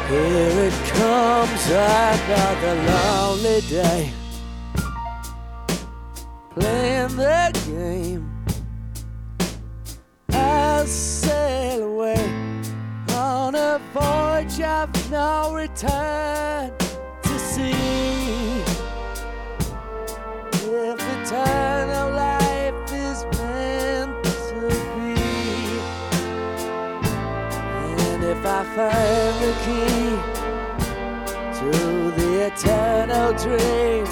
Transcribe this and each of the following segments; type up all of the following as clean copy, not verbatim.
Here it comes, another lonely day, playing the game. I'll sail away on a voyage of no return to sea. If eternal life is meant to be, and if I find the key to the eternal dream,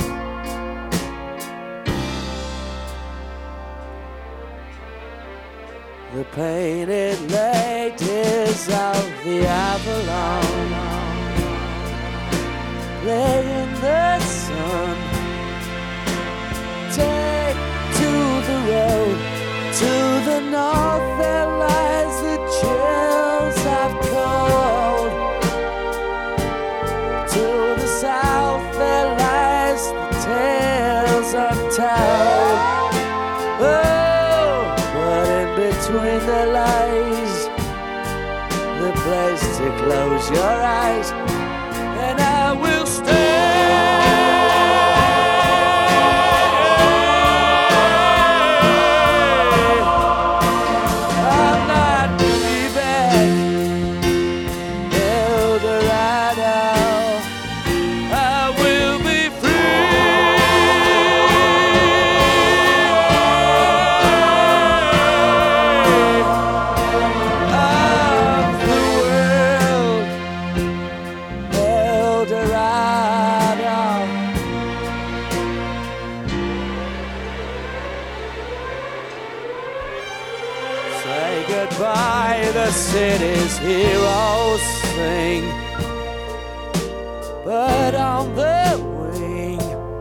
the painted ladies of the Avalon lay in the sun. Take to the road, to the north there lies the chills of cold. To the south there lies the tales untold. Oh, but in between there lies the place to close your eyes, and I will stay. Say goodbye, the city's heroes sing, but on the wing,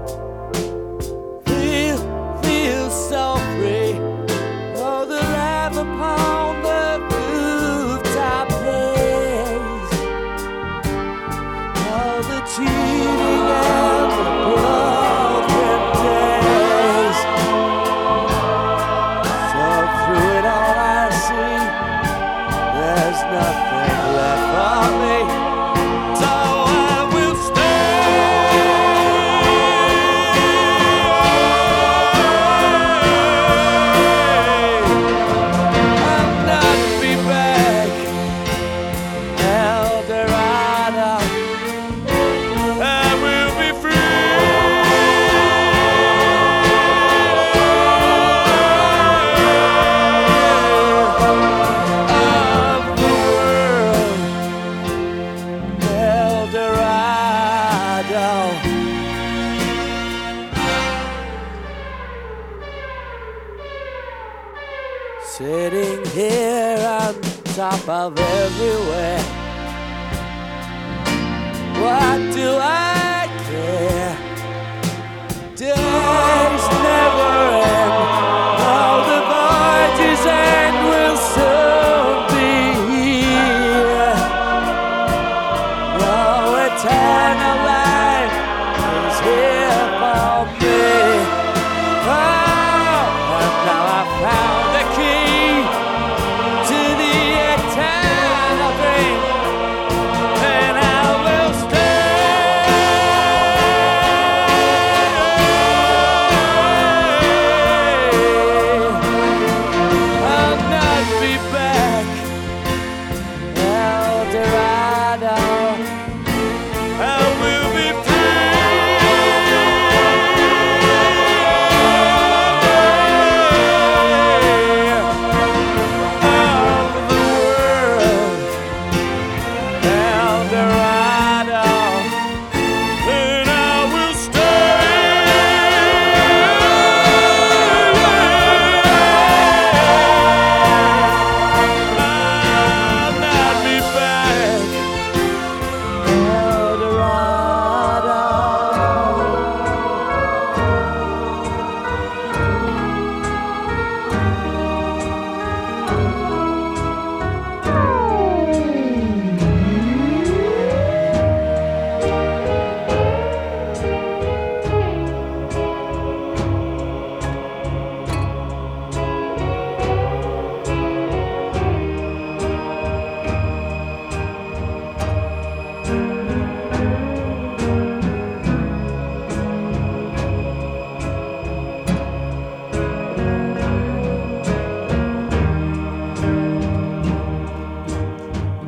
feel so free. Oh, the laugh upon the rooftop days, oh, the cheating and the broken days. So through it all there's nothing left for me, so I will stay. I'll not be back, El Dorado. I will be free. Sitting here on top of everywhere, what do I